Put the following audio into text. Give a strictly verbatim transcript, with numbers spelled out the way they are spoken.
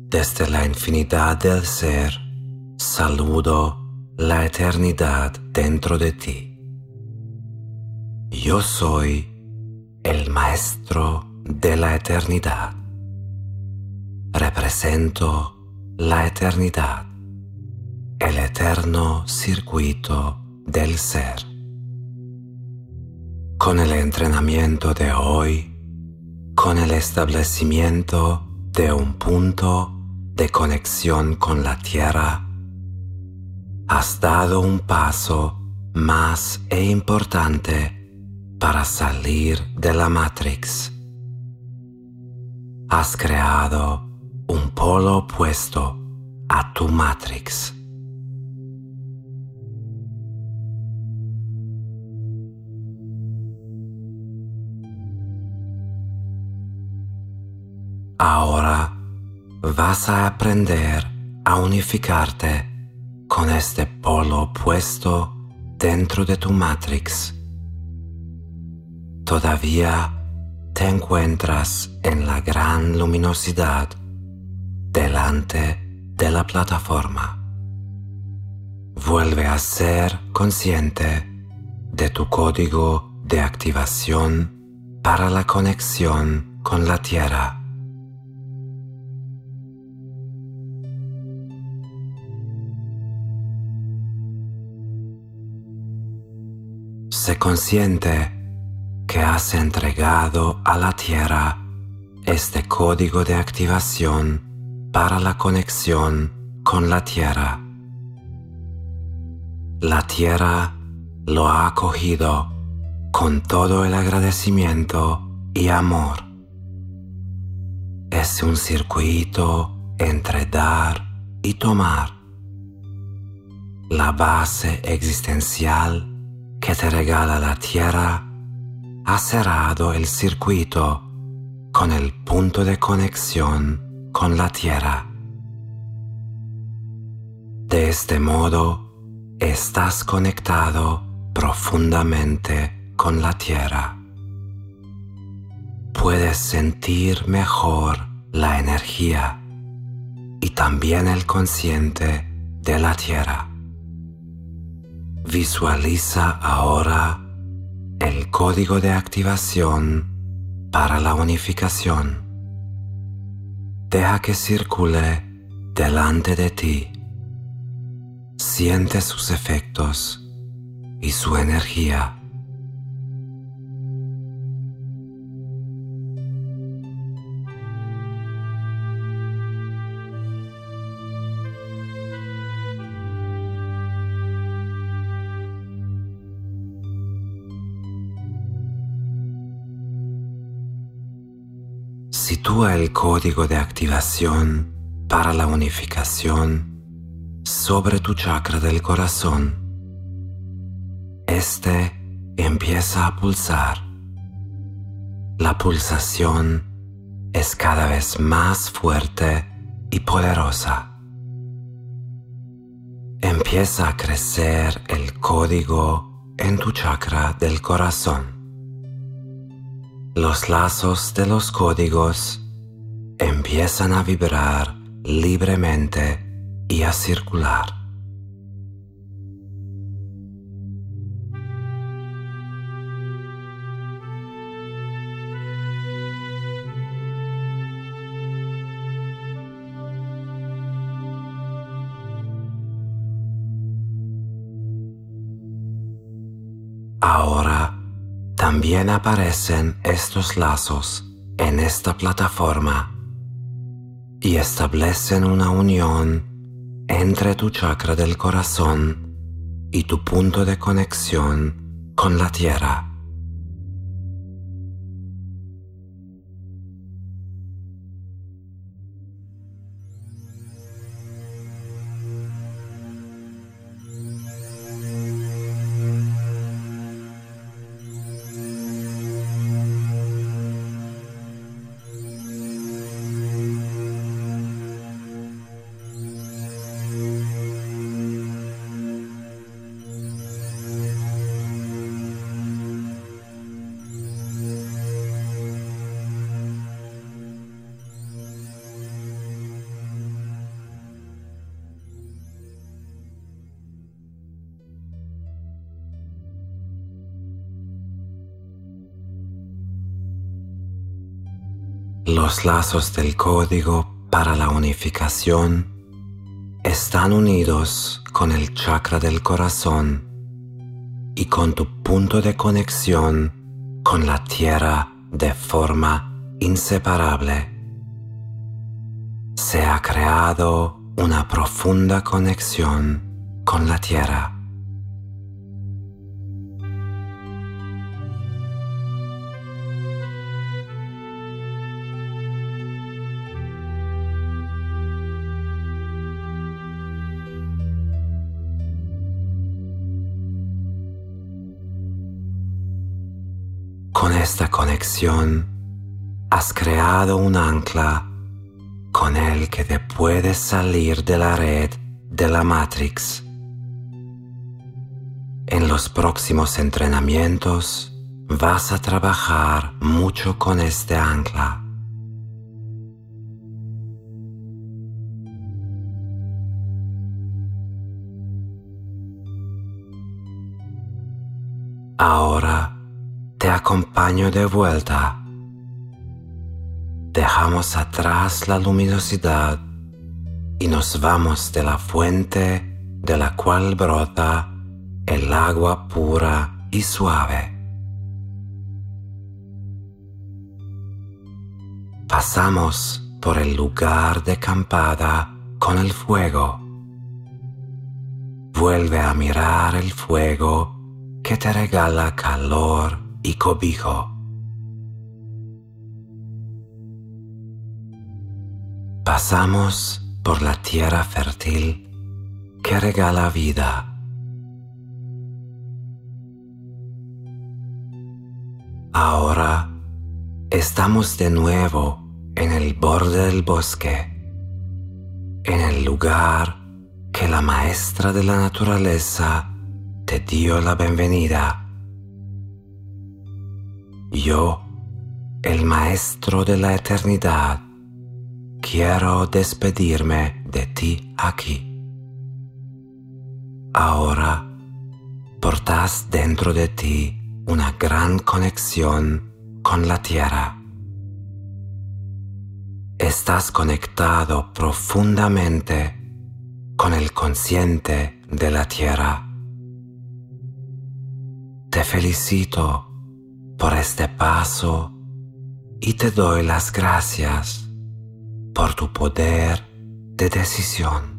Desde la infinidad del ser, saludo la eternidad dentro de ti. Yo soy el maestro de la eternidad. Represento la eternidad, el eterno circuito del ser. Con el entrenamiento de hoy, con el establecimiento de un punto de conexión con la Tierra, has dado un paso más e importante para salir de la Matrix. Has creado un polo opuesto a tu Matrix. Ahora vas a aprender a unificarte con este polo opuesto dentro de tu Matrix. Todavía te encuentras en la gran luminosidad delante de la plataforma. Vuelve a ser consciente de tu código de activación para la conexión con la Tierra. Sé consciente que has entregado a la Tierra este código de activación para la conexión con la Tierra. La Tierra lo ha acogido con todo el agradecimiento y amor. Es un circuito entre dar y tomar. La base existencial que te regala la Tierra ha cerrado el circuito con el punto de conexión con la Tierra. De este modo, estás conectado profundamente con la Tierra. Puedes sentir mejor la energía y también el consciente de la Tierra. Visualiza ahora el código de activación para la unificación. Deja que circule delante de ti. Siente sus efectos y su energía. Sitúa el código de activación para la unificación sobre tu chakra del corazón. Este empieza a pulsar. La pulsación es cada vez más fuerte y poderosa. Empieza a crecer el código en tu chakra del corazón. Los lazos de los códigos empiezan a vibrar libremente y a circular. Ahora también aparecen estos lazos en esta plataforma y establecen una unión entre tu chakra del corazón y tu punto de conexión con la Tierra. Los lazos del código para la unificación están unidos con el chakra del corazón y con tu punto de conexión con la tierra de forma inseparable. Se ha creado una profunda conexión con la tierra. Con esta conexión has creado un ancla con el que te puedes salir de la red de la Matrix. En los próximos entrenamientos vas a trabajar mucho con este ancla. Ahora te acompaño de vuelta. Dejamos atrás la luminosidad y nos vamos de la fuente de la cual brota el agua pura y suave. Pasamos por el lugar de acampada con el fuego. Vuelve a mirar el fuego que te regala calor y cobijo. Pasamos por la tierra fértil que regala vida. Ahora estamos de nuevo en el borde del bosque, en el lugar que la maestra de la naturaleza te dio la bienvenida. Yo, el maestro de la eternidad, quiero despedirme de ti aquí. Ahora portas dentro de ti una gran conexión con la tierra. Estás conectado profundamente con el consciente de la tierra. Te felicito por este paso y te doy las gracias por tu poder de decisión.